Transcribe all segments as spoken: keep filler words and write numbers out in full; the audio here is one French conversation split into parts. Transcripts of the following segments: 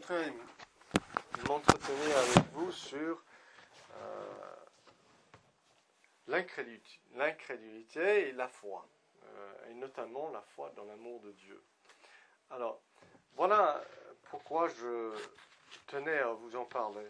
voudrais m'entretenir avec vous sur euh, l'incrédulité, l'incrédulité et la foi, euh, et notamment la foi dans l'amour de Dieu. Alors, voilà pourquoi je tenais à vous en parler.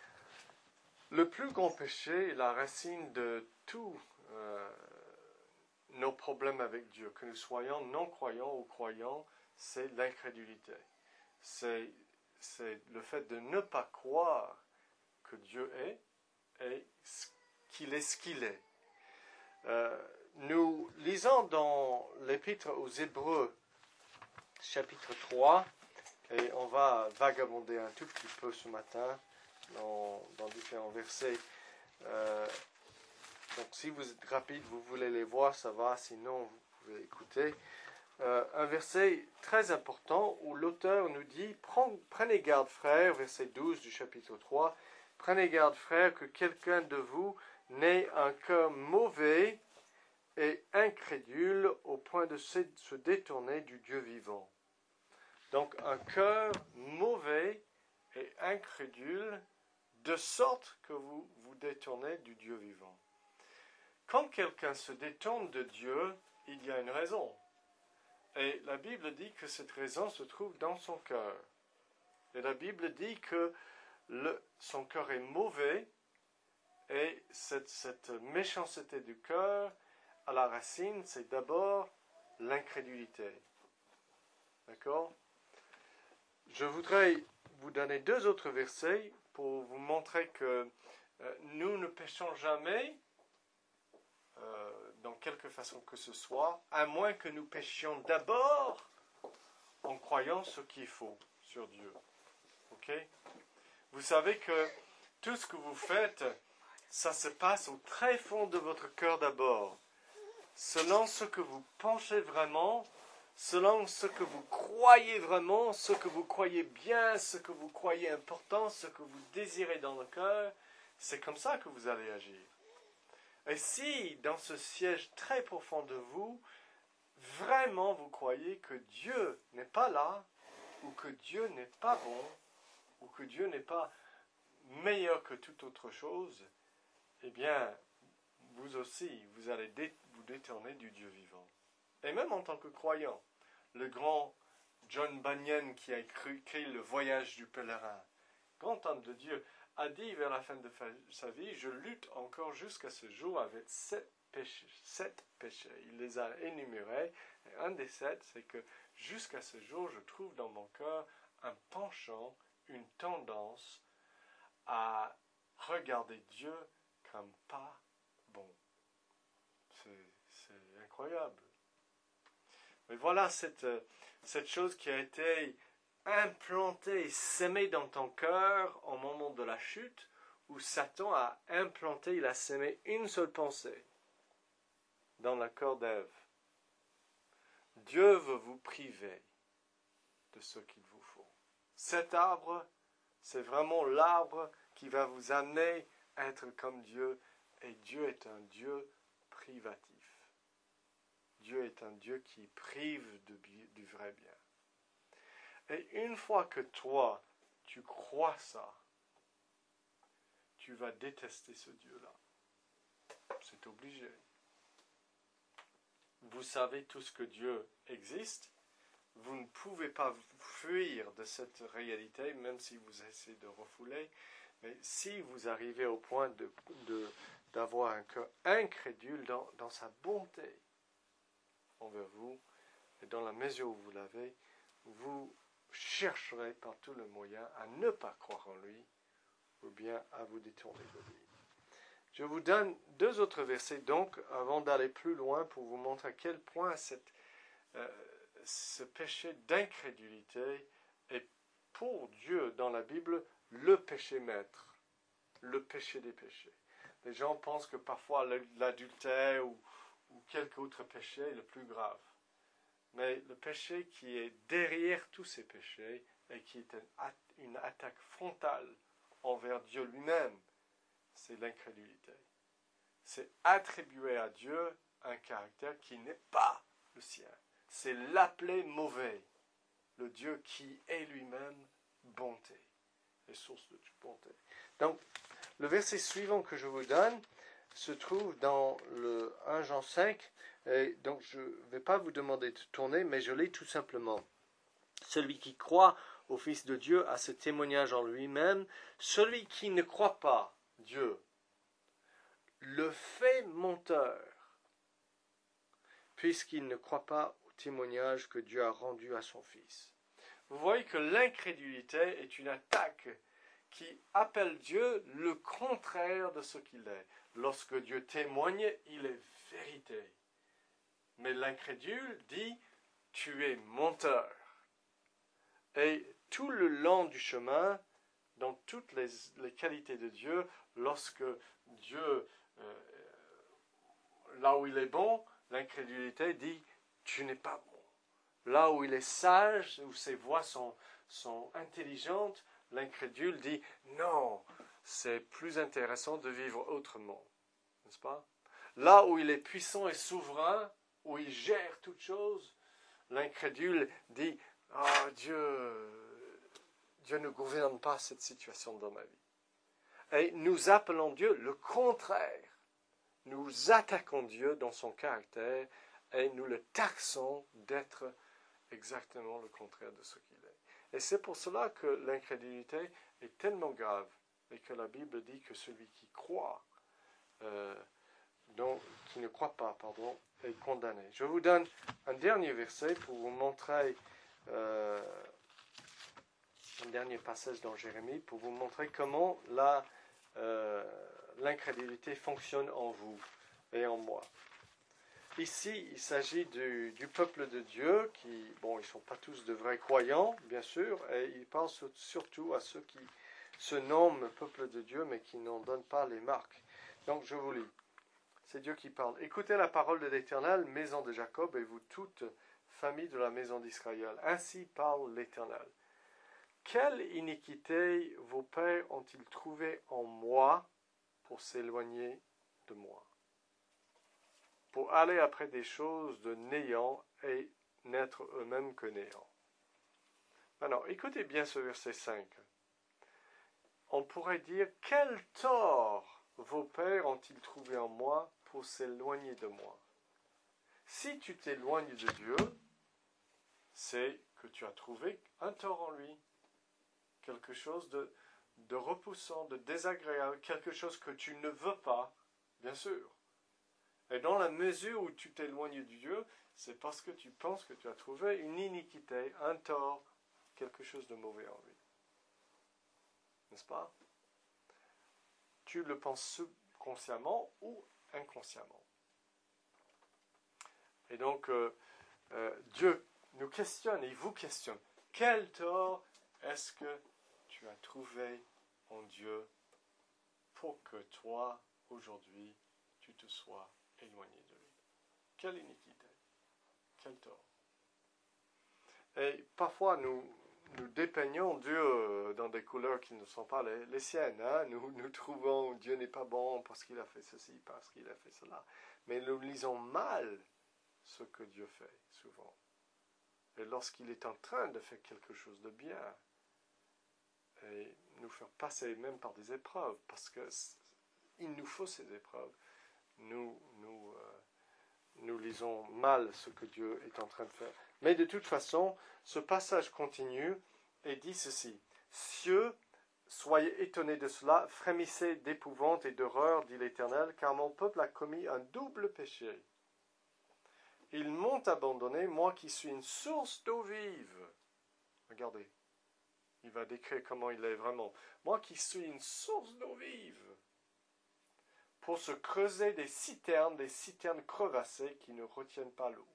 Le plus grand péché est la racine de tous euh, nos problèmes avec Dieu, que nous soyons non-croyants ou croyants, c'est l'incrédulité. C'est, c'est le fait de ne pas croire que Dieu est et qu'il est ce qu'il est. Euh, nous lisons dans l'Épître aux Hébreux, chapitre trois, et on va vagabonder un tout petit peu ce matin dans, dans différents versets. Euh, donc si vous êtes rapide, vous voulez les voir, ça va, sinon vous pouvez écouter. Euh, un verset très important où l'auteur nous dit « Prenez garde, frères », verset douze du chapitre trois, « Prenez garde, frères, que quelqu'un de vous n'ait un cœur mauvais et incrédule au point de se détourner du Dieu vivant. » Donc un cœur mauvais et incrédule, de sorte que vous vous détournez du Dieu vivant. Quand quelqu'un se détourne de Dieu, il y a une raison. Et la Bible dit que cette raison se trouve dans son cœur. Et la Bible dit que le, son cœur est mauvais et cette, cette méchanceté du cœur, à la racine, c'est d'abord l'incrédulité. D'accord ? Je voudrais vous donner deux autres versets pour vous montrer que euh, nous ne péchons jamais euh, dans quelque façon que ce soit, à moins que nous péchions d'abord en croyant ce qu'il faut sur Dieu. Ok ? Vous savez que tout ce que vous faites, ça se passe au très fond de votre cœur d'abord. Selon ce que vous pensez vraiment, selon ce que vous croyez vraiment, ce que vous croyez bien, ce que vous croyez important, ce que vous désirez dans le cœur, c'est comme ça que vous allez agir. Et si, dans ce siège très profond de vous, vraiment vous croyez que Dieu n'est pas là, ou que Dieu n'est pas bon, ou que Dieu n'est pas meilleur que toute autre chose, eh bien, vous aussi, vous allez dé- vous détourner du Dieu vivant. Et même en tant que croyant, le grand John Bunyan qui a écrit Le Voyage du pèlerin, grand homme de Dieu, a dit vers la fin de sa vie, je lutte encore jusqu'à ce jour avec sept péchés. Sept péchés. Il les a énumérés. Et un des sept, c'est que jusqu'à ce jour, je trouve dans mon cœur un penchant, une tendance à regarder Dieu comme pas bon. C'est, c'est incroyable. Mais voilà cette, cette chose qui a été implantée et sémée dans ton cœur au moment de la chute, où Satan a implanté, il a sémé une seule pensée dans le cœur d'Ève. Dieu veut vous priver de ce qu'il vous faut. Cet arbre, c'est vraiment l'arbre qui va vous amener à être comme Dieu, et Dieu est un Dieu privatif. Dieu est un Dieu qui prive de, du vrai bien. Et une fois que toi, tu crois ça, tu vas détester ce Dieu-là. C'est obligé. Vous savez tous que Dieu existe. Vous ne pouvez pas fuir de cette réalité, même si vous essayez de refouler. Mais si vous arrivez au point de, de, d'avoir un cœur incrédule dans, dans sa bonté envers vous, et dans la mesure où vous l'avez, vous chercherez par tous les moyens à ne pas croire en lui, ou bien à vous détourner de lui. Je vous donne deux autres versets, donc, avant d'aller plus loin, pour vous montrer à quel point cette, euh, ce péché d'incrédulité est pour Dieu, dans la Bible, le péché maître, le péché des péchés. Les gens pensent que parfois l'adultère ou, ou quelque autre péché est le plus grave. Mais le péché qui est derrière tous ces péchés et qui est une attaque frontale envers Dieu lui-même, c'est l'incrédulité. C'est attribuer à Dieu un caractère qui n'est pas le sien. C'est l'appeler mauvais, le Dieu qui est lui-même bonté. Les sources de bonté. Donc, le verset suivant que je vous donne se trouve dans le premier Jean cinq. Et donc, je ne vais pas vous demander de tourner, mais je lis tout simplement. Celui qui croit au Fils de Dieu a ce témoignage en lui-même. Celui qui ne croit pas Dieu le fait menteur, puisqu'il ne croit pas au témoignage que Dieu a rendu à son Fils. Vous voyez que l'incrédulité est une attaque qui appelle Dieu le contraire de ce qu'il est. Lorsque Dieu témoigne, il est vérité. Mais l'incrédule dit, tu es menteur. Et tout le long du chemin, dans toutes les, les qualités de Dieu, lorsque Dieu, euh, là où il est bon, l'incrédulité dit, tu n'es pas bon. Là où il est sage, où ses voies sont, sont intelligentes, l'incrédule dit, non, c'est plus intéressant de vivre autrement. N'est-ce pas? Là où il est puissant et souverain, où il gère toutes choses, l'incrédule dit, ah, oh, Dieu, Dieu ne gouverne pas cette situation dans ma vie. Et nous appelons Dieu le contraire. Nous attaquons Dieu dans son caractère et nous le taxons d'être exactement le contraire de ce qu'il est. Et c'est pour cela que l'incrédulité est tellement grave et que la Bible dit que celui qui croit, euh, donc, qui ne croit pas, pardon, est condamné. Je vous donne un dernier verset pour vous montrer euh, un dernier passage dans Jérémie pour vous montrer comment la, euh, l'incrédulité fonctionne en vous et en moi. Ici, il s'agit du, du peuple de Dieu qui, bon, ils ne sont pas tous de vrais croyants, bien sûr, et il parle surtout à ceux qui se nomment peuple de Dieu, mais qui n'en donnent pas les marques. Donc, je vous lis. C'est Dieu qui parle. Écoutez la parole de l'Éternel, maison de Jacob, et vous toutes, famille de la maison d'Israël. Ainsi parle l'Éternel. Quelle iniquité vos pères ont-ils trouvé en moi pour s'éloigner de moi, pour aller après des choses de néant et n'être eux-mêmes que néant. Maintenant, écoutez bien ce verset cinq. On pourrait dire, quel tort vos pères ont-ils trouvé en moi pour s'éloigner de moi? Si tu t'éloignes de Dieu, c'est que tu as trouvé un tort en lui, quelque chose de, de repoussant, de désagréable, quelque chose que tu ne veux pas, bien sûr. Et dans la mesure où tu t'éloignes de Dieu, c'est parce que tu penses que tu as trouvé une iniquité, un tort, quelque chose de mauvais en lui. N'est-ce pas? Tu le penses subconsciemment ou inconsciemment. Et donc, euh, euh, Dieu nous questionne, et il vous questionne. Quel tort est-ce que tu as trouvé en Dieu pour que toi, aujourd'hui, tu te sois éloigné de lui? Quelle iniquité, quel tort. Et parfois, nous, nous dépeignons Dieu dans des couleurs qui ne sont pas les, les siennes. Hein? Nous, nous trouvons que Dieu n'est pas bon parce qu'il a fait ceci, parce qu'il a fait cela. Mais nous lisons mal ce que Dieu fait, souvent. Et lorsqu'il est en train de faire quelque chose de bien, et nous faire passer même par des épreuves, parce qu'il nous faut ces épreuves, nous, nous, euh, nous lisons mal ce que Dieu est en train de faire. Mais de toute façon, ce passage continue et dit ceci. Cieux, soyez étonnés de cela, frémissez d'épouvante et d'horreur, dit l'Éternel, car mon peuple a commis un double péché. Ils m'ont abandonné, moi qui suis une source d'eau vive. Regardez, il va décrire comment il est vraiment. Moi qui suis une source d'eau vive. Pour se creuser des citernes, des citernes crevassées qui ne retiennent pas l'eau.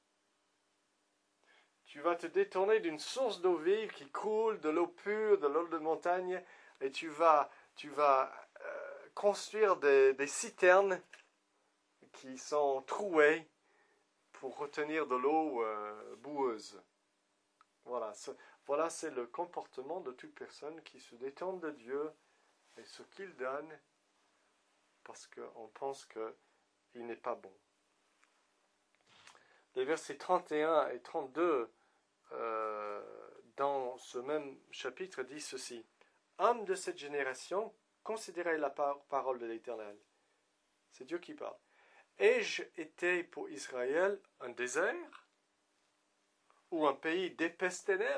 Tu vas te détourner d'une source d'eau vive qui coule, de l'eau pure, de l'eau de montagne, et tu vas, tu vas euh, construire des, des citernes qui sont trouées pour retenir de l'eau euh, boueuse. Voilà, ce, voilà, c'est le comportement de toute personne qui se détourne de Dieu et ce qu'il donne parce qu'on pense qu'il n'est pas bon. Les versets trente et un et trente-deux euh, dans ce même chapitre, dit ceci. « Hommes de cette génération, considérez la par- parole de l'Éternel. » C'est Dieu qui parle. « Ai-je été pour Israël un désert ou un pays d'épaisses ténèbres ?»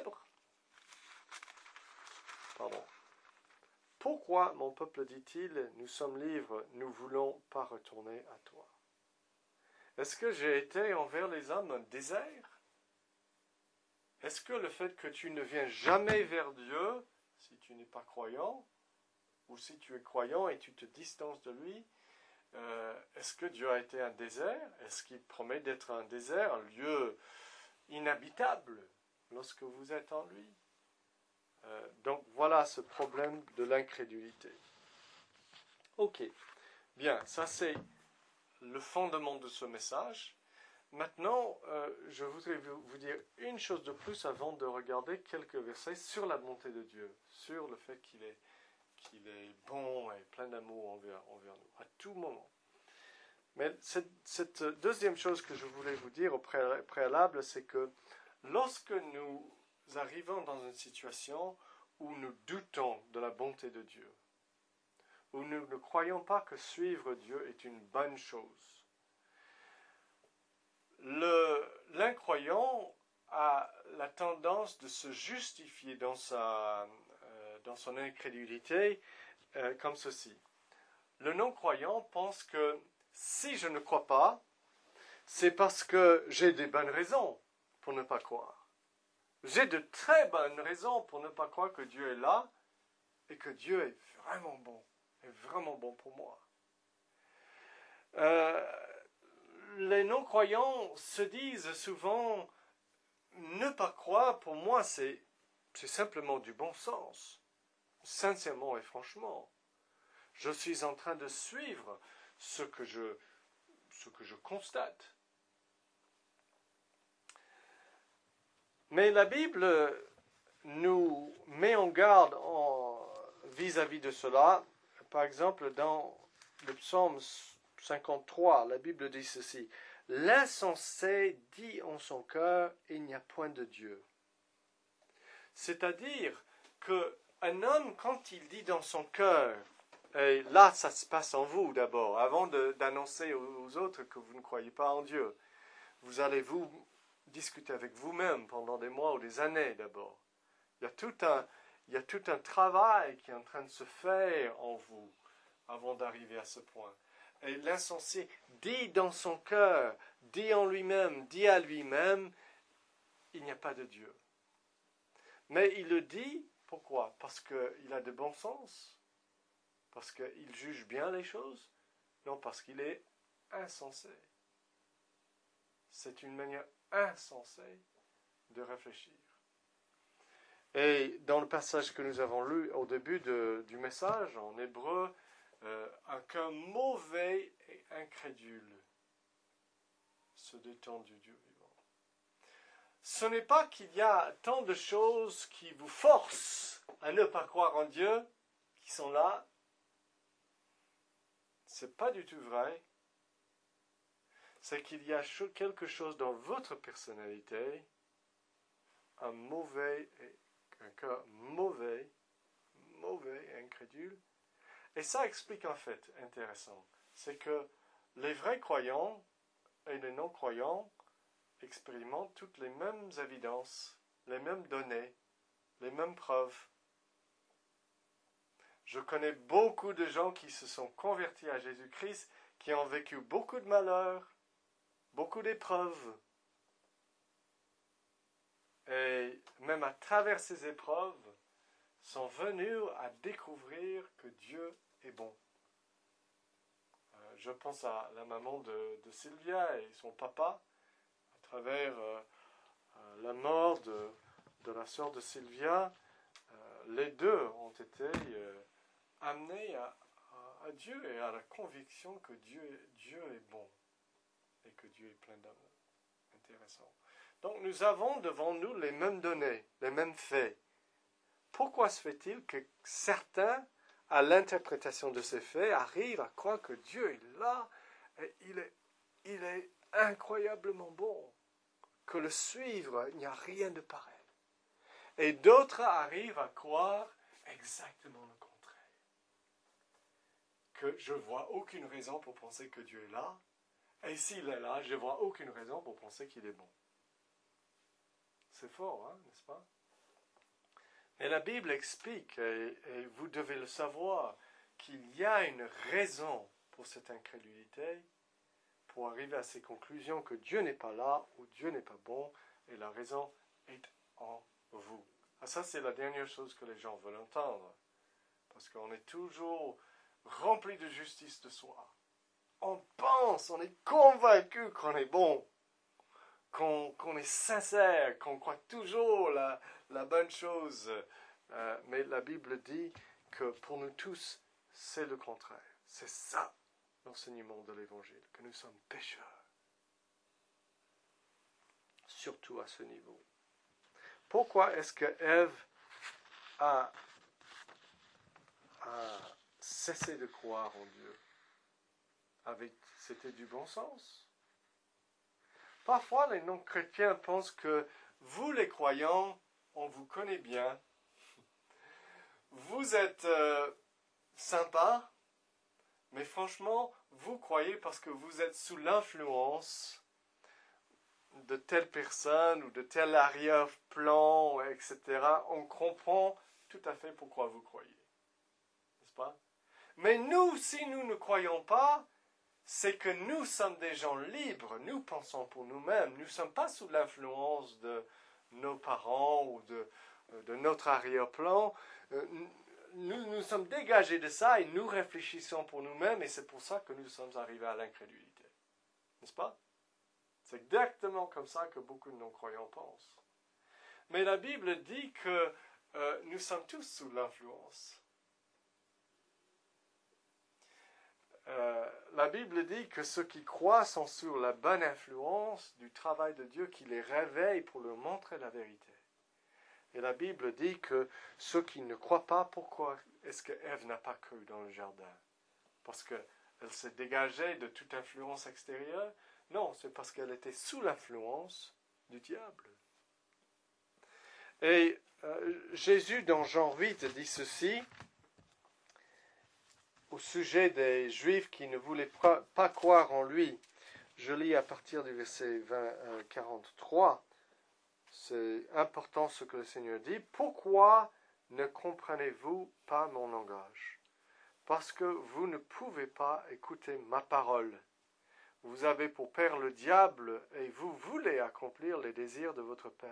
Pardon. « Pourquoi, mon peuple, dit-il, nous sommes libres, nous voulons pas retourner à toi. » Est-ce que j'ai été envers les hommes un désert? Est-ce que le fait que tu ne viens jamais vers Dieu, si tu n'es pas croyant, ou si tu es croyant et tu te distances de lui, euh, est-ce que Dieu a été un désert? Est-ce qu'il promet d'être un désert, un lieu inhabitable lorsque vous êtes en lui? euh, Donc voilà ce problème de l'incrédulité. Ok, bien, ça c'est le fondement de ce message. Maintenant, euh, je voudrais vous, vous dire une chose de plus avant de regarder quelques versets sur la bonté de Dieu, sur le fait qu'il est, qu'il est bon et plein d'amour envers, envers nous, à tout moment. Mais cette, cette deuxième chose que je voulais vous dire au préalable, c'est que lorsque nous arrivons dans une situation où nous doutons de la bonté de Dieu, où nous ne croyons pas que suivre Dieu est une bonne chose, Le, l'incroyant a la tendance de se justifier dans, sa, euh, dans son incrédulité euh, comme ceci. Le non-croyant pense que si je ne crois pas, c'est parce que j'ai des bonnes raisons pour ne pas croire. J'ai de très bonnes raisons pour ne pas croire que Dieu est là et que Dieu est vraiment bon, est vraiment bon pour moi. Euh, Les non-croyants se disent souvent, ne pas croire, pour moi, c'est, c'est simplement du bon sens. Sincèrement et franchement, je suis en train de suivre ce que je, ce que je constate. Mais la Bible nous met en garde en, vis-à-vis de cela. Par exemple, dans le psaume cinquante-trois, la Bible dit ceci. « L'insensé dit en son cœur, il n'y a point de Dieu. » C'est-à-dire qu'un homme, quand il dit dans son cœur, et là ça se passe en vous d'abord, avant de, d'annoncer aux autres que vous ne croyez pas en Dieu, vous allez vous discuter avec vous-même pendant des mois ou des années d'abord. Il y a tout un, il y a tout un travail qui est en train de se faire en vous avant d'arriver à ce point. Et l'insensé dit dans son cœur, dit en lui-même, dit à lui-même, il n'y a pas de Dieu. Mais il le dit, pourquoi? Parce qu'il a de bon sens? Parce qu'il juge bien les choses? Non, parce qu'il est insensé. C'est une manière insensée de réfléchir. Et dans le passage que nous avons lu au début de, du message, en hébreu, euh, un cœur mauvais et incrédule se détend du Dieu vivant. Ce n'est pas qu'il y a tant de choses qui vous forcent à ne pas croire en Dieu, qui sont là. Ce n'est pas du tout vrai. C'est qu'il y a quelque chose dans votre personnalité, un mauvais, un cœur mauvais, mauvais et incrédule. Et ça explique en fait, intéressant, c'est que les vrais croyants et les non-croyants expérimentent toutes les mêmes évidences, les mêmes données, les mêmes preuves. Je connais beaucoup de gens qui se sont convertis à Jésus-Christ, qui ont vécu beaucoup de malheurs, beaucoup d'épreuves. Et même à travers ces épreuves, sont venus à découvrir que Dieu est bon. Euh, je pense à la maman de, de Sylvia et son papa, à travers euh, euh, la mort de, de la sœur de Sylvia, euh, les deux ont été euh, amenés à, à, à Dieu et à la conviction que Dieu, Dieu est bon et que Dieu est plein d'amour. Intéressant. Donc nous avons devant nous les mêmes données, les mêmes faits. Pourquoi se fait-il que certains, à l'interprétation de ces faits, arrivent à croire que Dieu est là et il est, il est incroyablement bon, que le suivre, il n'y a rien de pareil. Et d'autres arrivent à croire exactement le contraire. Que je ne vois aucune raison pour penser que Dieu est là. Et s'il est là, je ne vois aucune raison pour penser qu'il est bon. C'est fort, hein, n'est-ce pas? Mais la Bible explique, et, et vous devez le savoir, qu'il y a une raison pour cette incrédulité, pour arriver à ces conclusions que Dieu n'est pas là ou Dieu n'est pas bon, et la raison est en vous. Ah, ça, c'est la dernière chose que les gens veulent entendre, parce qu'on est toujours rempli de justice de soi. On pense, on est convaincu qu'on est bon, qu'on, qu'on est sincère, qu'on croit toujours la, la bonne chose. Euh, mais la Bible dit que pour nous tous, c'est le contraire. C'est ça l'enseignement de l'Évangile, que nous sommes pécheurs. Surtout à ce niveau. Pourquoi est-ce que Ève a, a cessé de croire en Dieu? Avec, c'était du bon sens. Parfois, les non-chrétiens pensent que vous, les croyants, on vous connaît bien. Vous êtes euh, sympa, mais franchement, vous croyez parce que vous êtes sous l'influence de telle personne ou de tel arrière-plan, et cetera. On comprend tout à fait pourquoi vous croyez. N'est-ce pas? Mais nous, si nous ne croyons pas, c'est que nous sommes des gens libres, nous pensons pour nous-mêmes, nous ne sommes pas sous l'influence de nos parents ou de, de notre arrière-plan. Nous nous sommes dégagés de ça et nous réfléchissons pour nous-mêmes et c'est pour ça que nous sommes arrivés à l'incrédulité. N'est-ce pas? C'est exactement comme ça que beaucoup de non-croyants pensent. Mais la Bible dit que euh, nous sommes tous sous l'influence. Euh, la Bible dit que ceux qui croient sont sous la bonne influence du travail de Dieu qui les réveille pour leur montrer la vérité. Et la Bible dit que ceux qui ne croient pas, pourquoi est-ce que Ève n'a pas cru dans le jardin? Parce qu'elle s'est dégagée de toute influence extérieure? Non, c'est parce qu'elle était sous l'influence du diable. Et euh, Jésus, dans Jean huit, dit ceci au sujet des Juifs qui ne voulaient pas croire en lui. Je lis à partir du verset vingt, euh, quarante-trois. C'est important ce que le Seigneur dit. « Pourquoi ne comprenez-vous pas mon langage? Parce que vous ne pouvez pas écouter ma parole. Vous avez pour père le diable et vous voulez accomplir les désirs de votre père. »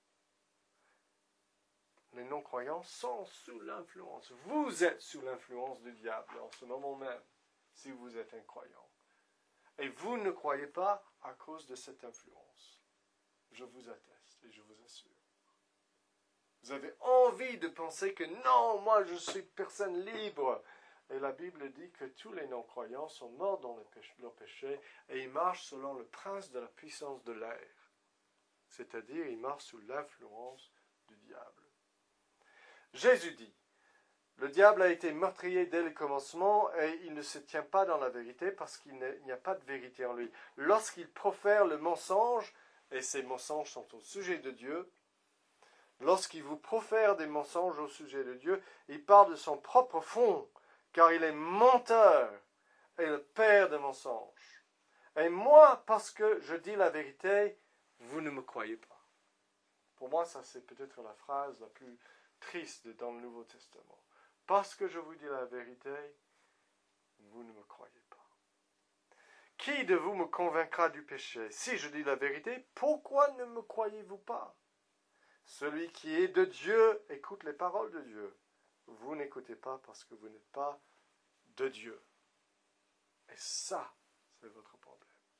Les non-croyants sont sous l'influence. Vous êtes sous l'influence du diable en ce moment même, si vous êtes un croyant. Et vous ne croyez pas à cause de cette influence. Je vous atteste et je vous assure. Vous avez envie de penser que non, moi je suis personne libre. Et la Bible dit que tous les non-croyants sont morts dans leur péché et ils marchent selon le prince de la puissance de l'air. C'est-à-dire, ils marchent sous l'influence du diable. Jésus dit, le diable a été meurtrier dès le commencement et il ne se tient pas dans la vérité parce qu'il n'y a pas de vérité en lui. Lorsqu'il profère le mensonge, et ces mensonges sont au sujet de Dieu, lorsqu'il vous profère des mensonges au sujet de Dieu, il part de son propre fond, car il est menteur et le père de mensonges. Et moi, parce que je dis la vérité, vous ne me croyez pas. Pour moi, ça c'est peut-être la phrase la plus triste dans le Nouveau Testament. Parce que je vous dis la vérité, vous ne me croyez pas. Qui de vous me convaincra du péché? Si je dis la vérité, pourquoi ne me croyez-vous pas? Celui qui est de Dieu écoute les paroles de Dieu. Vous n'écoutez pas parce que vous n'êtes pas de Dieu. Et ça, c'est votre problème.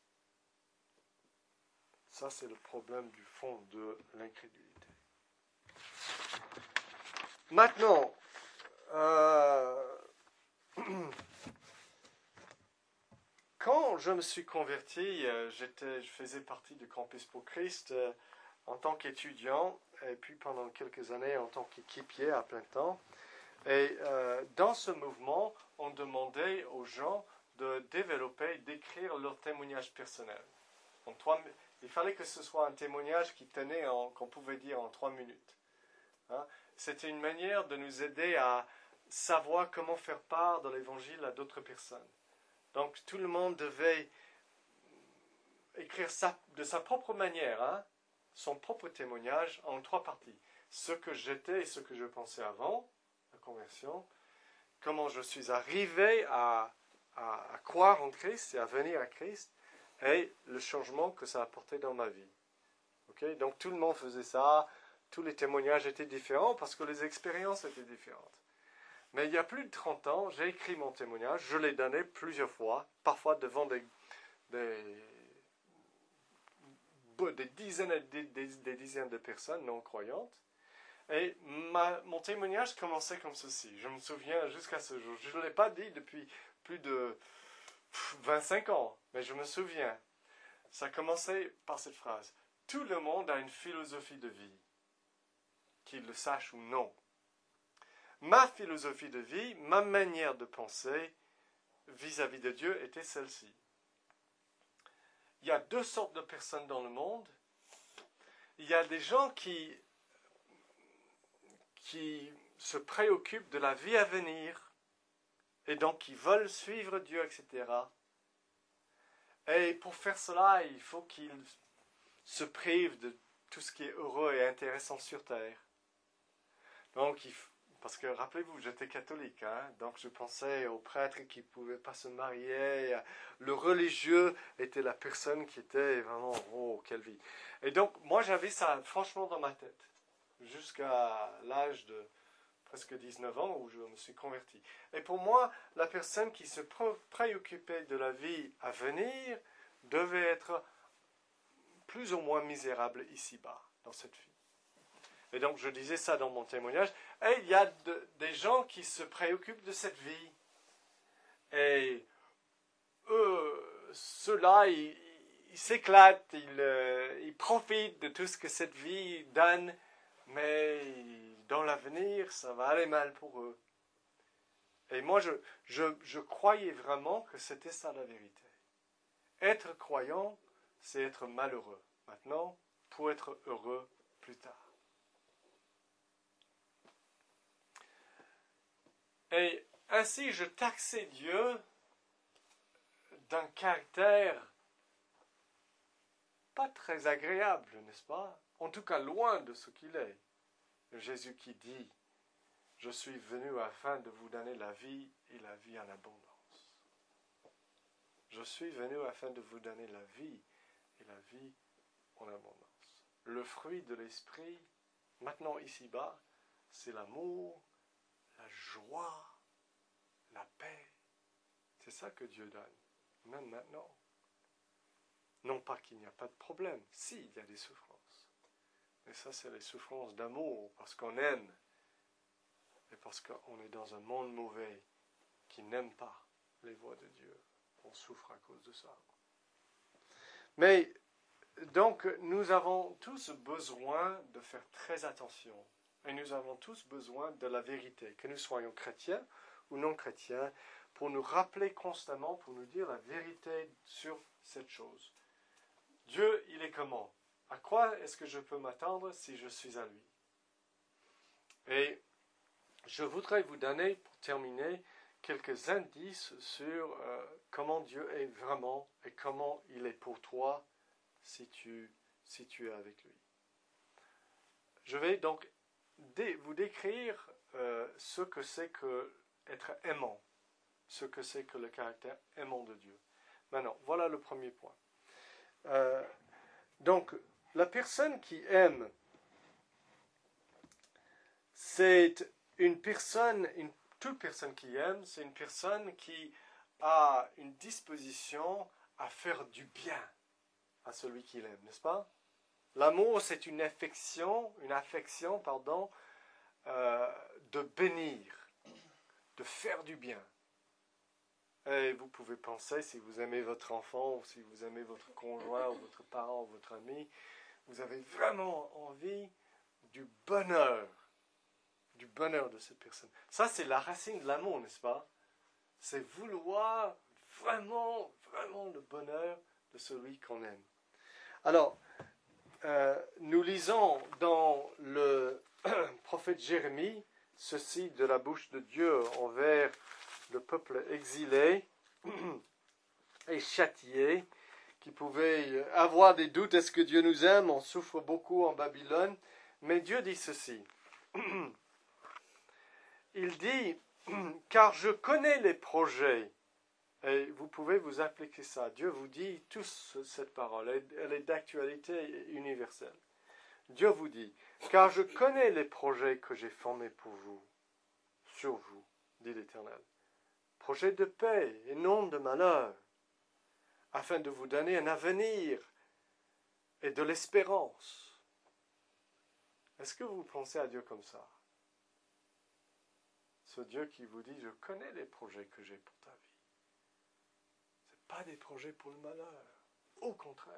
Ça, c'est le problème du fond de l'incrédulité. Maintenant, euh, quand je me suis converti, j'étais, je faisais partie du Campus pour Christ euh, en tant qu'étudiant et puis pendant quelques années en tant qu'équipier à plein temps. Et euh, dans ce mouvement, on demandait aux gens de développer, d'écrire leur témoignage personnel. En trois, il fallait que ce soit un témoignage qui tenait, en, qu'on pouvait dire en trois minutes. Hein? C'était une manière de nous aider à savoir comment faire part de l'évangile à d'autres personnes. Donc tout le monde devait écrire ça de sa propre manière, hein, son propre témoignage en trois parties. Ce que j'étais et ce que je pensais avant la conversion, comment je suis arrivé à, à, à croire en Christ et à venir à Christ, et le changement que ça a apporté dans ma vie. Okay? Donc tout le monde faisait ça, tous les témoignages étaient différents parce que les expériences étaient différentes. Mais il y a plus de trente ans, j'ai écrit mon témoignage, je l'ai donné plusieurs fois, parfois devant des, des, des dizaines et des, des, des dizaines de personnes non croyantes. Et ma, mon témoignage commençait comme ceci. Je me souviens jusqu'à ce jour. Je ne l'ai pas dit depuis plus de vingt-cinq ans, mais je me souviens. Ça commençait par cette phrase. Tout le monde a une philosophie de vie, qu'il le sache ou non. Ma philosophie de vie, ma manière de penser vis-à-vis de Dieu était celle-ci. Il y a deux sortes de personnes dans le monde. Il y a des gens qui, qui se préoccupent de la vie à venir et donc qui veulent suivre Dieu, et cetera. Et pour faire cela, il faut qu'ils se privent de tout ce qui est heureux et intéressant sur terre. Donc, il faut Parce que, rappelez-vous, j'étais catholique, hein, donc je pensais aux prêtres qui ne pouvaient pas se marier. Le religieux était la personne qui était vraiment, oh, quelle vie. Et donc, moi, j'avais ça franchement dans ma tête, jusqu'à l'âge de presque dix-neuf ans où je me suis converti. Et pour moi, la personne qui se préoccupait de la vie à venir devait être plus ou moins misérable ici-bas, dans cette vie. Et donc, je disais ça dans mon témoignage. Et il y a de, des gens qui se préoccupent de cette vie. Et eux, ceux-là, ils, ils s'éclatent, ils, euh, ils profitent de tout ce que cette vie donne. Mais dans l'avenir, ça va aller mal pour eux. Et moi, je, je, je croyais vraiment que c'était ça la vérité. Être croyant, c'est être malheureux. Maintenant, pour être heureux plus tard. Et ainsi, je taxais Dieu d'un caractère pas très agréable, n'est-ce pas? En tout cas, loin de ce qu'il est. Jésus qui dit, « Je suis venu afin de vous donner la vie et la vie en abondance. » Je suis venu afin de vous donner la vie et la vie en abondance. Le fruit de l'esprit, maintenant ici-bas, c'est l'amour, la joie, la paix. C'est ça que Dieu donne, même maintenant. Non pas qu'il n'y a pas de problème, si, il y a des souffrances. Mais ça, c'est les souffrances d'amour, parce qu'on aime, et parce qu'on est dans un monde mauvais qui n'aime pas les voies de Dieu. On souffre à cause de ça. Mais, donc, nous avons tous besoin de faire très attention. Et nous avons tous besoin de la vérité, que nous soyons chrétiens ou non chrétiens, pour nous rappeler constamment, pour nous dire la vérité sur cette chose. Dieu, il est comment? À quoi est-ce que je peux m'attendre si je suis à lui? Et je voudrais vous donner, pour terminer, quelques indices sur euh, comment Dieu est vraiment et comment il est pour toi si tu, si tu es avec lui. Je vais donc dé, vous décrire euh, ce que c'est que être aimant, ce que c'est que le caractère aimant de Dieu. Maintenant, voilà le premier point. Euh, donc, la personne qui aime, c'est une personne, une, toute personne qui aime, c'est une personne qui a une disposition à faire du bien à celui qu'il aime, n'est-ce pas? L'amour, c'est une affection, une affection, pardon, euh, de bénir, de faire du bien. Et vous pouvez penser, si vous aimez votre enfant, ou si vous aimez votre conjoint, ou votre parent, ou votre ami, vous avez vraiment envie du bonheur, du bonheur de cette personne. Ça, c'est la racine de l'amour, n'est-ce pas? C'est vouloir vraiment, vraiment le bonheur de celui qu'on aime. Alors, euh, nous lisons dans le prophète Jérémie ceci de la bouche de Dieu envers le peuple exilé et châtié, qui pouvait avoir des doutes, est-ce que Dieu nous aime? On souffre beaucoup en Babylone. Mais Dieu dit ceci. Il dit, car je connais les projets. Et vous pouvez vous appliquer ça. Dieu vous dit tous cette parole. Elle est d'actualité universelle. Dieu vous dit, car je connais les projets que j'ai formés pour vous, sur vous, dit l'Éternel. Projets de paix et non de malheur, afin de vous donner un avenir et de l'espérance. Est-ce que vous pensez à Dieu comme ça? Ce Dieu qui vous dit, je connais les projets que j'ai pour ta vie. Ce n'est pas des projets pour le malheur, au contraire.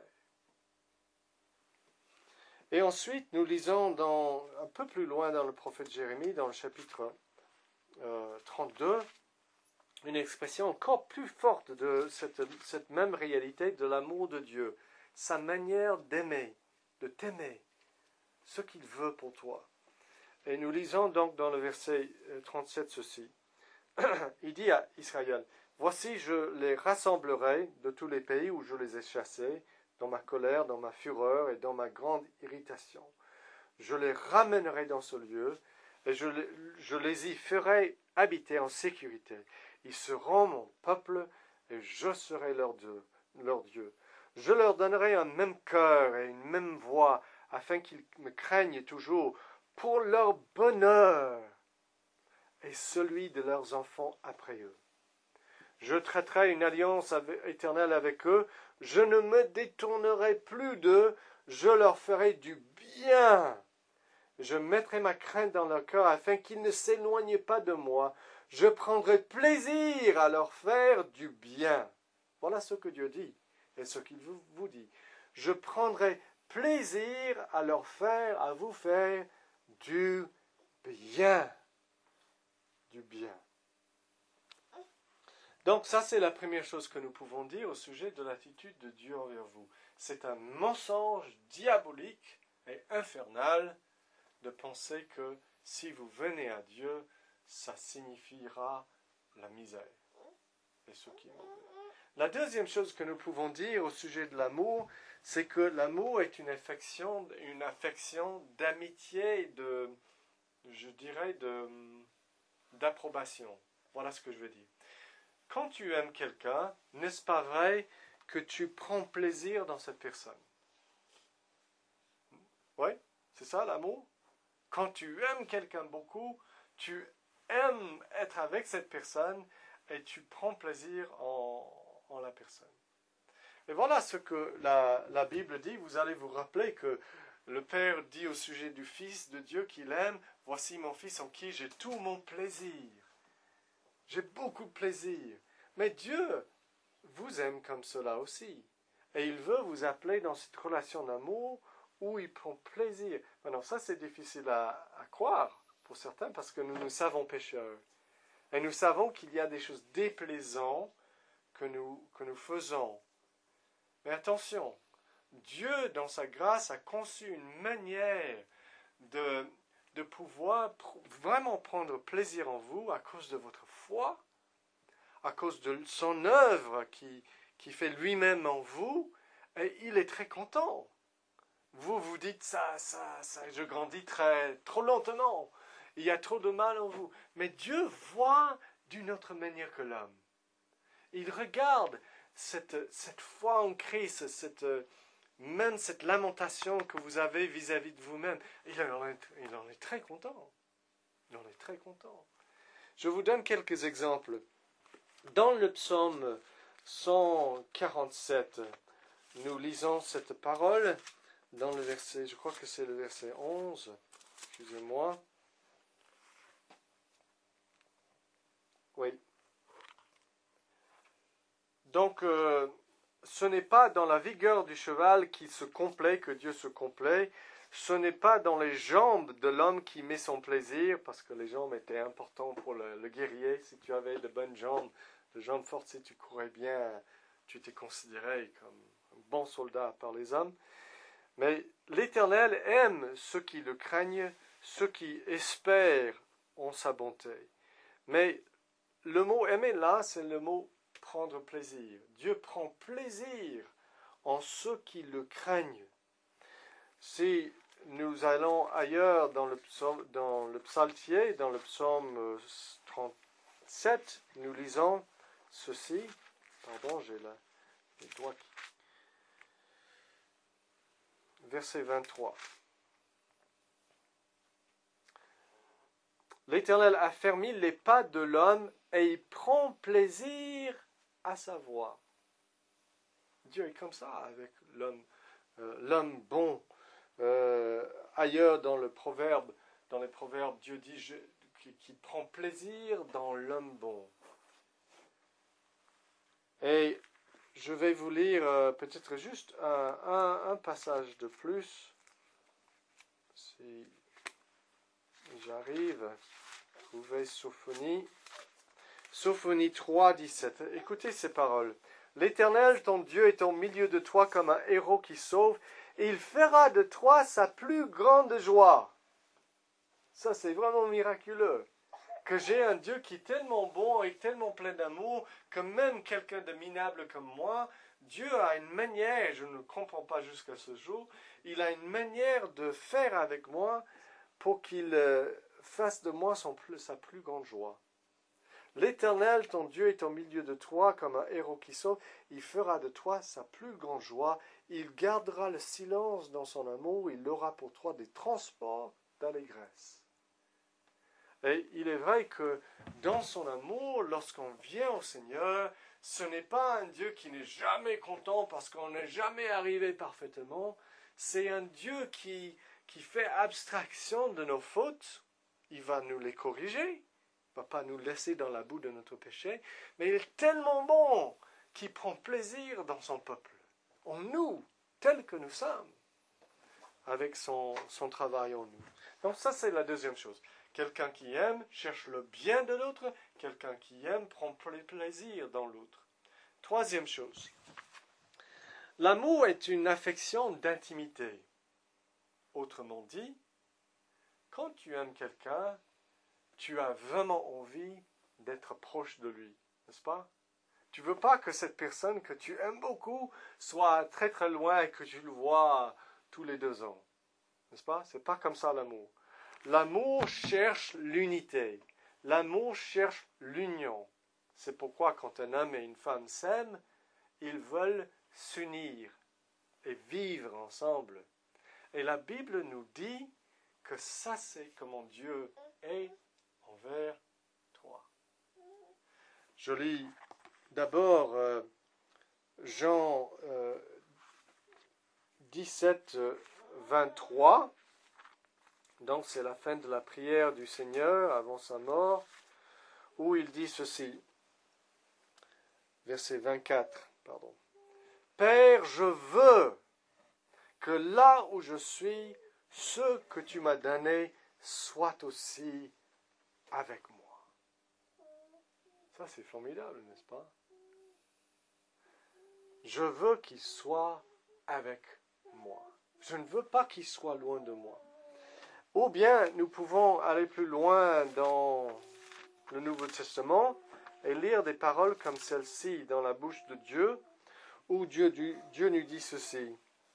Et ensuite, nous lisons dans, un peu plus loin dans le prophète Jérémie, dans le chapitre euh, trente-deux, une expression encore plus forte de cette, cette même réalité de l'amour de Dieu, sa manière d'aimer, de t'aimer, ce qu'il veut pour toi. Et nous lisons donc dans le verset trente-sept ceci. Il dit à Israël, « Voici, je les rassemblerai de tous les pays où je les ai chassés, dans ma colère, dans ma fureur et dans ma grande irritation. Je les ramènerai dans ce lieu, et je les, je les y ferai habiter en sécurité. Ils seront mon peuple, et je serai leur Dieu. Leur Dieu. Je leur donnerai un même cœur et une même voix, afin qu'ils me craignent toujours, pour leur bonheur et celui de leurs enfants après eux. Je traiterai une alliance éternelle avec eux, je ne me détournerai plus d'eux, je leur ferai du bien. Je mettrai ma crainte dans leur cœur afin qu'ils ne s'éloignent pas de moi. Je prendrai plaisir à leur faire du bien. Voilà ce que Dieu dit et ce qu'il vous dit. Je prendrai plaisir à leur faire, à vous faire du bien. Du bien. Donc ça, c'est la première chose que nous pouvons dire au sujet de l'attitude de Dieu envers vous. C'est un mensonge diabolique et infernal de penser que si vous venez à Dieu, ça signifiera la misère. Et ce qui est mauvais. La deuxième chose que nous pouvons dire au sujet de l'amour, c'est que l'amour est une affection, une affection d'amitié, de, je dirais, de, d'approbation. Voilà ce que je veux dire. Quand tu aimes quelqu'un, n'est-ce pas vrai que tu prends plaisir dans cette personne? Oui, c'est ça l'amour. Quand tu aimes quelqu'un beaucoup, tu aimes être avec cette personne et tu prends plaisir en, en la personne. Et voilà ce que la, la Bible dit. Vous allez vous rappeler que le Père dit au sujet du Fils de Dieu qu'il aime, « Voici mon Fils en qui j'ai tout mon plaisir. » J'ai beaucoup de plaisir. Mais Dieu vous aime comme cela aussi. Et il veut vous appeler dans cette relation d'amour où il prend plaisir. Maintenant, ça c'est difficile à, à croire pour certains parce que nous nous savons pécheurs. Et nous savons qu'il y a des choses déplaisantes que nous, que nous faisons. Mais attention, Dieu, dans sa grâce, a conçu une manière de, de pouvoir pr- vraiment prendre plaisir en vous à cause de votre foi, à cause de son œuvre qui, qui fait lui-même en vous, et il est très content. Vous vous dites ça, ça, ça, je grandis très, trop lentement, il y a trop de mal en vous. Mais Dieu voit d'une autre manière que l'homme. Il regarde cette, cette foi en Christ, cette, même cette lamentation que vous avez vis-à-vis de vous-même. Il en est, il en est très content. Il en est très content. Je vous donne quelques exemples. Dans le psaume cent quarante-sept, nous lisons cette parole dans le verset, je crois que c'est le verset onze, excusez-moi. Oui. Donc, euh, ce n'est pas dans la vigueur du cheval qui se complaît que Dieu se complaît. Ce n'est pas dans les jambes de l'homme qui met son plaisir, parce que les jambes étaient importantes pour le, le guerrier. Si tu avais de bonnes jambes, de jambes fortes, si tu courais bien, tu étais considéré comme un bon soldat par les hommes. Mais l'Éternel aime ceux qui le craignent, ceux qui espèrent en sa bonté. Mais le mot aimer là, c'est le mot prendre plaisir. Dieu prend plaisir en ceux qui le craignent. Si nous allons ailleurs dans le, psaume, dans le psaltier, dans le psaume trente-sept, nous lisons ceci. Pardon, j'ai là les doigts qui... Verset vingt-trois. L'Éternel a fermé les pas de l'homme et il prend plaisir à sa voix. Dieu est comme ça avec l'homme, euh, l'homme bon. Euh, ailleurs dans le proverbe, dans les proverbes, Dieu dit je, qu'il, qu'il prend plaisir dans l'homme bon. Et je vais vous lire euh, peut-être juste un, un, un passage de plus. Si j'arrive, trouvez Sophonie. Sophonie trois, dix-sept. Écoutez ces paroles. L'Éternel, ton Dieu, est au milieu de toi comme un héros qui sauve. Et il fera de toi sa plus grande joie. Ça, c'est vraiment miraculeux. Que j'ai un Dieu qui est tellement bon et tellement plein d'amour que même quelqu'un de minable comme moi, Dieu a une manière, je ne comprends pas jusqu'à ce jour, il a une manière de faire avec moi pour qu'il fasse de moi son plus, sa plus grande joie. L'Éternel, ton Dieu, est au milieu de toi comme un héros qui sauve. Il fera de toi sa plus grande joie. Il gardera le silence dans son amour. Il aura pour toi des transports d'allégresse. Et il est vrai que dans son amour, lorsqu'on vient au Seigneur, ce n'est pas un Dieu qui n'est jamais content parce qu'on n'est jamais arrivé parfaitement. C'est un Dieu qui, qui fait abstraction de nos fautes. Il va nous les corriger. Il ne va pas nous laisser dans la boue de notre péché. Mais il est tellement bon qu'il prend plaisir dans son peuple. En nous, tels que nous sommes. Avec son, son travail en nous. Donc ça, c'est la deuxième chose. Quelqu'un qui aime cherche le bien de l'autre. Quelqu'un qui aime prend plaisir dans l'autre. Troisième chose. L'amour est une affection d'intimité. Autrement dit, quand tu aimes quelqu'un, tu as vraiment envie d'être proche de lui, n'est-ce pas? Tu ne veux pas que cette personne que tu aimes beaucoup soit très très loin et que tu le vois tous les deux ans, n'est-ce pas? Ce n'est pas comme ça l'amour. L'amour cherche l'unité. L'amour cherche l'union. C'est pourquoi quand un homme et une femme s'aiment, ils veulent s'unir et vivre ensemble. Et la Bible nous dit que ça c'est comment Dieu est envers toi. Je lis d'abord euh, Jean euh, dix-sept, vingt-trois. Donc c'est la fin de la prière du Seigneur avant sa mort, où il dit ceci, verset vingt-quatre, pardon. Père, je veux que là où je suis, ce que tu m'as donné soit aussi avec moi. Ça c'est formidable, n'est-ce pas? Je veux qu'il soit avec moi. Je ne veux pas qu'il soit loin de moi. Ou bien nous pouvons aller plus loin dans le Nouveau Testament et lire des paroles comme celle-ci dans la bouche de Dieu, où Dieu, Dieu nous dit ceci.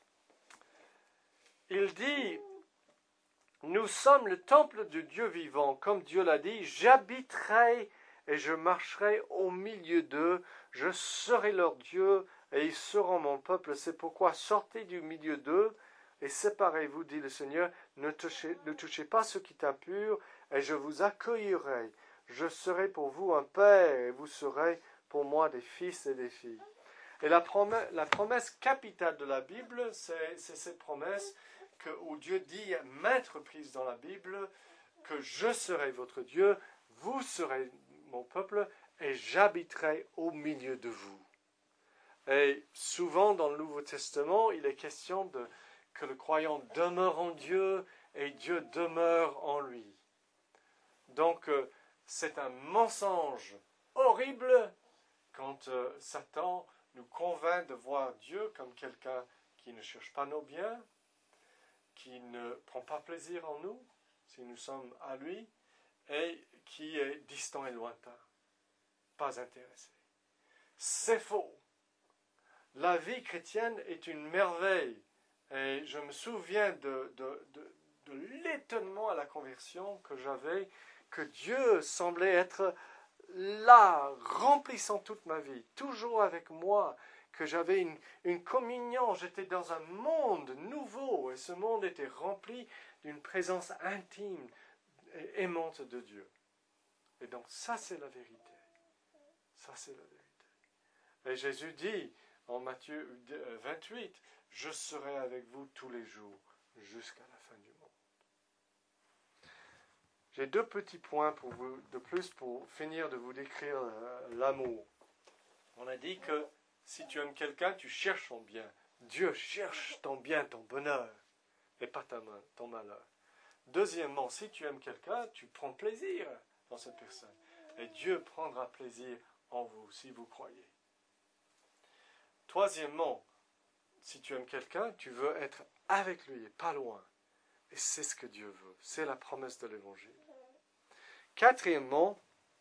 Il dit, nous sommes le temple de Dieu vivant, comme Dieu l'a dit, j'habiterai et je marcherai au milieu d'eux, je serai leur Dieu et ils seront mon peuple. C'est pourquoi sortez du milieu d'eux et séparez-vous, dit le Seigneur, ne touchez, ne touchez pas ce qui est impur, et je vous accueillerai. Je serai pour vous un père, et vous serez pour moi des fils et des filles. Et la promesse, la promesse capitale de la Bible, c'est, c'est cette promesse que, où Dieu dit à maintes reprises dans la Bible, que je serai votre Dieu, vous serez mon peuple, et j'habiterai au milieu de vous. Et souvent dans le Nouveau Testament, il est question de que le croyant demeure en Dieu et Dieu demeure en lui. Donc, euh, c'est un mensonge horrible quand euh, Satan nous convainc de voir Dieu comme quelqu'un qui ne cherche pas nos biens, qui ne prend pas plaisir en nous. si nous sommes à lui, et qui est distant et lointain, pas intéressé. C'est faux. La vie chrétienne est une merveille. Et je me souviens de, de, de, de l'étonnement à la conversion que j'avais, que Dieu semblait être là, remplissant toute ma vie, toujours avec moi, que j'avais une, une communion, j'étais dans un monde nouveau, et ce monde était rempli d'une présence intime et aimante de Dieu. Et donc ça c'est la vérité. Ça c'est la vérité. Et Jésus dit en Matthieu vingt-huit, « Je serai avec vous tous les jours, jusqu'à la fin du monde. » J'ai deux petits points pour vous, de plus pour finir de vous décrire euh, l'amour. On a dit que si tu aimes quelqu'un, tu cherches son bien. Dieu cherche ton bien, ton bonheur, et pas ta, ton malheur. Deuxièmement, si tu aimes quelqu'un, tu prends plaisir dans cette personne. Et Dieu prendra plaisir en vous, si vous croyez. Troisièmement, si tu aimes quelqu'un, tu veux être avec lui et pas loin. Et c'est ce que Dieu veut. C'est la promesse de l'Évangile. Quatrièmement,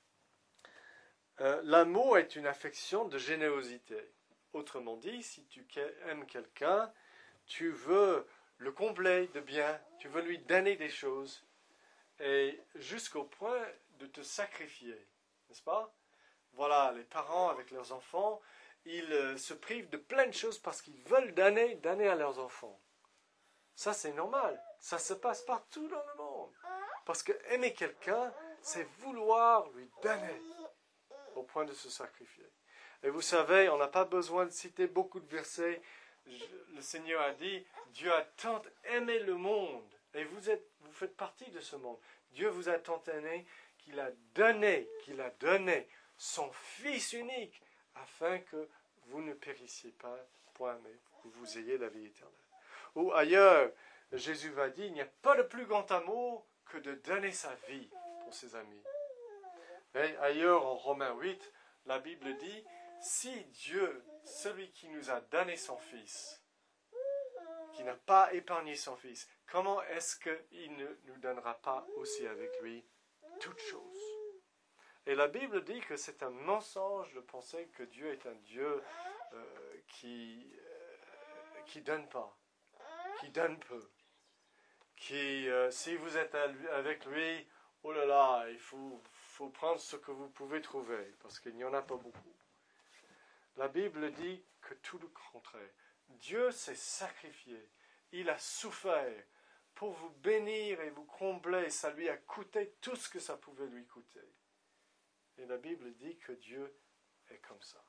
euh, l'amour est une affection de générosité. Autrement dit, si tu aimes quelqu'un, tu veux le combler de bien, tu veux lui donner des choses, et jusqu'au point de te sacrifier, n'est-ce pas? Voilà, les parents avec leurs enfants, ils euh, se privent de plein de choses parce qu'ils veulent donner, donner à leurs enfants. Ça, c'est normal. Ça se passe partout dans le monde. Parce que aimer quelqu'un, c'est vouloir lui donner au point de se sacrifier. Et vous savez, on n'a pas besoin de citer beaucoup de versets. Je, le Seigneur a dit, Dieu a tant aimé le monde. Et vous, êtes, vous faites partie de ce monde. Dieu vous a tant aimé qu'il a donné, qu'il a donné son Fils unique, afin que vous ne périssiez pas, point, mais que vous ayez la vie éternelle. Ou ailleurs, Jésus va dire, il n'y a pas de plus grand amour que de donner sa vie pour ses amis. Et ailleurs, en Romains huit, la Bible dit, si Dieu, celui qui nous a donné son Fils, qui n'a pas épargné son Fils, comment est-ce qu'il ne nous donnera pas aussi avec lui toutes choses? Et la Bible dit que c'est un mensonge de penser que Dieu est un Dieu euh, qui euh, qui donne pas, qui donne peu, qui, euh, si vous êtes avec lui, oh là là, il faut, faut prendre ce que vous pouvez trouver, parce qu'il n'y en a pas beaucoup. La Bible dit que tout le contraire. Dieu s'est sacrifié, il a souffert pour vous bénir et vous combler, ça lui a coûté tout ce que ça pouvait lui coûter. Et la Bible dit que Dieu est comme ça.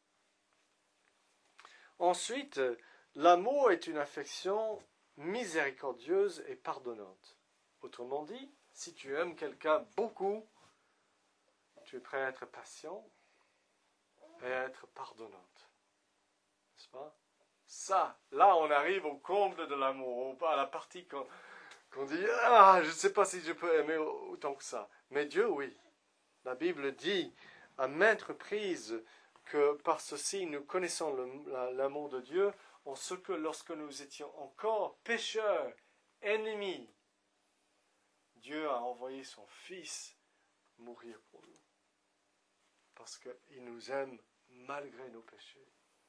Ensuite, l'amour est une affection miséricordieuse et pardonnante. Autrement dit, si tu aimes quelqu'un beaucoup, tu es prêt à être patient et à être pardonnante. N'est-ce pas? Ça, là on arrive au comble de l'amour, à la partie qu'on, qu'on dit « Ah, je ne sais pas si je peux aimer autant que ça. » Mais Dieu, oui. La Bible dit à maintes reprises que par ceci nous connaissons le, la, l'amour de Dieu, en ce que lorsque nous étions encore pécheurs, ennemis, Dieu a envoyé son Fils mourir pour nous. Parce qu'il nous aime malgré nos péchés.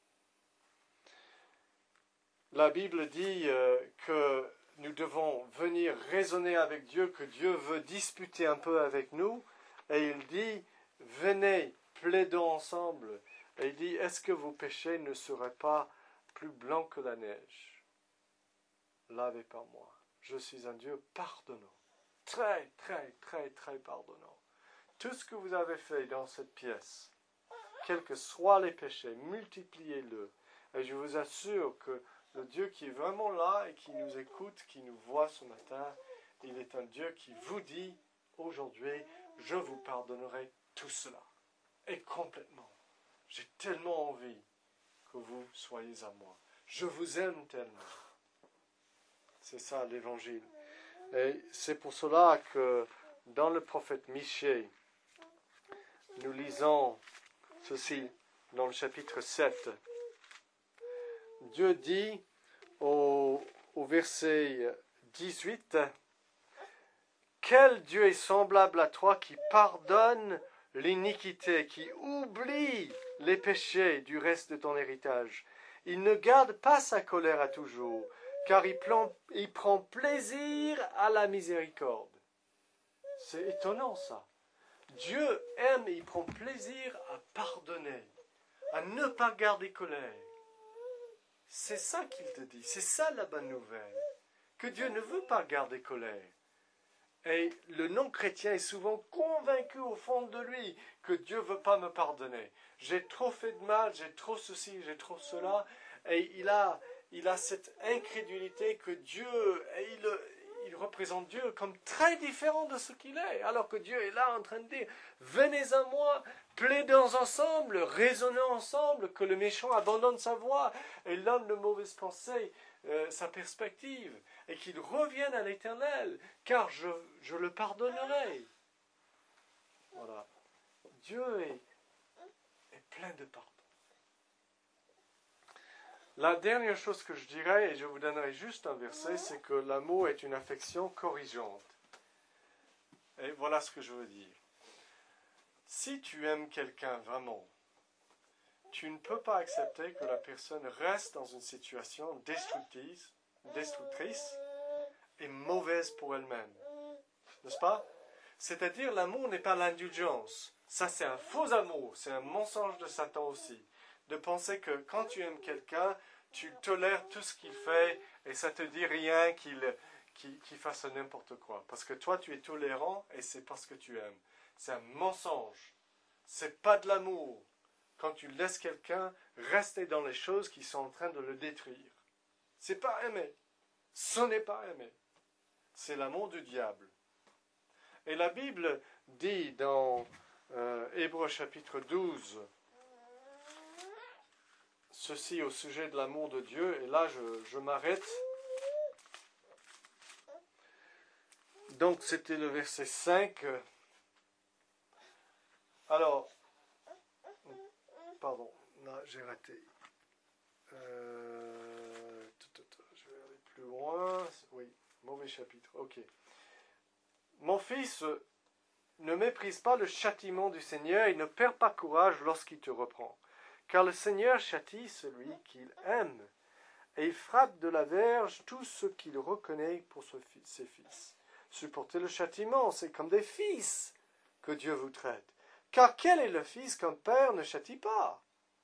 La Bible dit euh, que nous devons venir raisonner avec Dieu, que Dieu veut disputer un peu avec nous. Et il dit, venez, plaidons ensemble. Et il dit, est-ce que vos péchés ne seraient pas plus blancs que la neige? Lavés par moi. Je suis un Dieu pardonnant. Très, très, très, très pardonnant. Tout ce que vous avez fait dans cette pièce, quels que soient les péchés, multipliez-le. Et je vous assure que le Dieu qui est vraiment là et qui nous écoute, qui nous voit ce matin, il est un Dieu qui vous dit aujourd'hui, je vous pardonnerai tout cela. Et complètement. J'ai tellement envie que vous soyez à moi. Je vous aime tellement. C'est ça l'évangile. Et c'est pour cela que dans le prophète Michée, nous lisons ceci dans le chapitre sept. Dieu dit au, au verset dix-huit, Quel Dieu est semblable à toi qui pardonne l'iniquité, qui oublie les péchés du reste de ton héritage. Il ne garde pas sa colère à toujours, car il, plan, il prend plaisir à la miséricorde. C'est étonnant ça. Dieu aime et il prend plaisir à pardonner, à ne pas garder colère. C'est ça qu'il te dit, c'est ça la bonne nouvelle, que Dieu ne veut pas garder colère. Et le non-chrétien est souvent convaincu au fond de lui que Dieu ne veut pas me pardonner. J'ai trop fait de mal, j'ai trop ceci, j'ai trop cela. Et il a, il a cette incrédulité que Dieu, et il, il représente Dieu comme très différent de ce qu'il est. Alors que Dieu est là en train de dire, venez à moi, plaidons ensemble, raisonnons ensemble, que le méchant abandonne sa voie et l'homme de mauvaise pensée euh, sa perspective, et qu'il revienne à l'Éternel, car je, je le pardonnerai. Voilà. Dieu est, est plein de pardon. La dernière chose que je dirais, et je vous donnerai juste un verset, c'est que l'amour est une affection corrigeante. Et voilà ce que je veux dire. Si tu aimes quelqu'un vraiment, tu ne peux pas accepter que la personne reste dans une situation destructrice, destructrice et mauvaise pour elle-même. N'est-ce pas? C'est-à-dire, l'amour n'est pas l'indulgence. Ça, c'est un faux amour. C'est un mensonge de Satan aussi. De penser que quand tu aimes quelqu'un, tu tolères tout ce qu'il fait et ça te dit rien qu'il, qu'il, qu'il fasse n'importe quoi. Parce que toi, tu es tolérant et c'est parce que tu aimes. C'est un mensonge. C'est pas de l'amour. Quand tu laisses quelqu'un rester dans les choses qui sont en train de le détruire. C'est pas aimer. Ce n'est pas aimer. C'est l'amour du diable. Et la Bible dit dans euh, Hébreux chapitre douze, ceci au sujet de l'amour de Dieu, et là je, je m'arrête. Donc c'était le verset cinq. Alors, pardon, là j'ai raté. Euh, je vais aller plus loin. Oui, mauvais chapitre. Ok. Mon fils, ne méprise pas le châtiment du Seigneur et ne perds pas courage lorsqu'il te reprend. Car le Seigneur châtie celui qu'il aime, et il frappe de la verge tout ce qu'il reconnaît pour ses fils. Supportez le châtiment, c'est comme des fils que Dieu vous traite. Car quel est le fils qu'un père ne châtie pas?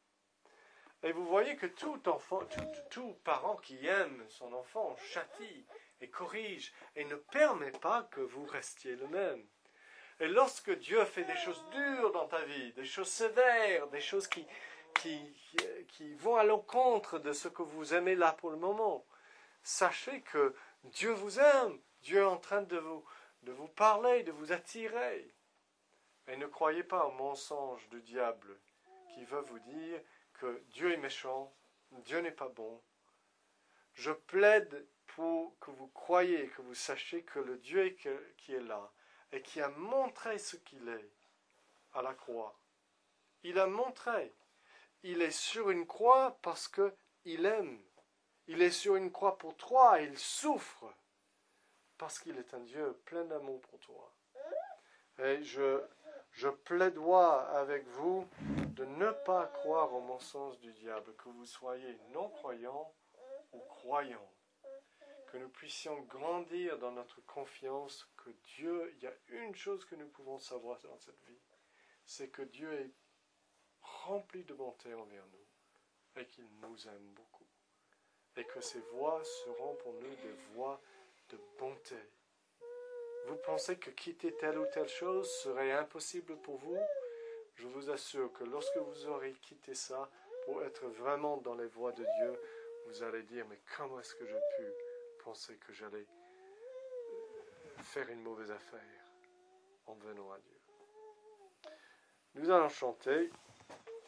Et vous voyez que tout enfant, tout, tout parent qui aime son enfant châtie et corrige et ne permet pas que vous restiez le même. Et lorsque Dieu fait des choses dures dans ta vie, des choses sévères, des choses qui, qui, qui, qui vont à l'encontre de ce que vous aimez là pour le moment, sachez que Dieu vous aime. Dieu est en train de vous, de vous parler, de vous attirer. Et ne croyez pas au mensonge du diable qui veut vous dire que Dieu est méchant, Dieu n'est pas bon. Je plaide pour que vous croyiez, que vous sachiez que le Dieu qui est là et qui a montré ce qu'il est à la croix, il a montré. Il est sur une croix parce qu'il aime. Il est sur une croix pour toi et il souffre parce qu'il est un Dieu plein d'amour pour toi. Et je, je plaidoie avec vous de ne pas croire au mensonge du diable, que vous soyez non-croyants ou croyants, que nous puissions grandir dans notre confiance que Dieu, il y a une chose que nous pouvons savoir dans cette vie, c'est que Dieu est rempli de bonté envers nous et qu'il nous aime beaucoup et que ses voies seront pour nous des voies de bonté. Vous pensez que quitter telle ou telle chose serait impossible pour vous? Je vous assure que lorsque vous aurez quitté ça pour être vraiment dans les voies de Dieu, vous allez dire, mais comment est-ce que j'ai pu penser que j'allais faire une mauvaise affaire en venant à Dieu? Nous allons chanter.